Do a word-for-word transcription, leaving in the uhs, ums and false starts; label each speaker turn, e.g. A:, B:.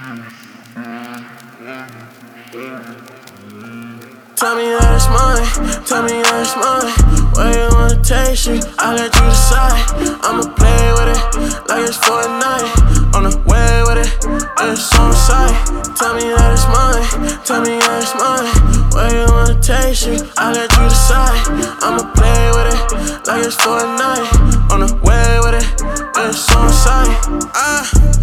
A: Tell me that it's mine, tell me that it's mine. Where you wanna take you, I let you decide. I'ma play with it like it's Fortnite. On the way with it, it's on sight. Tell me that it's mine, tell me that it's mine. Where you wanna take you, I let you decide. I'ma play with it like it's Fortnite. On the way with it, it's on sight. Ah.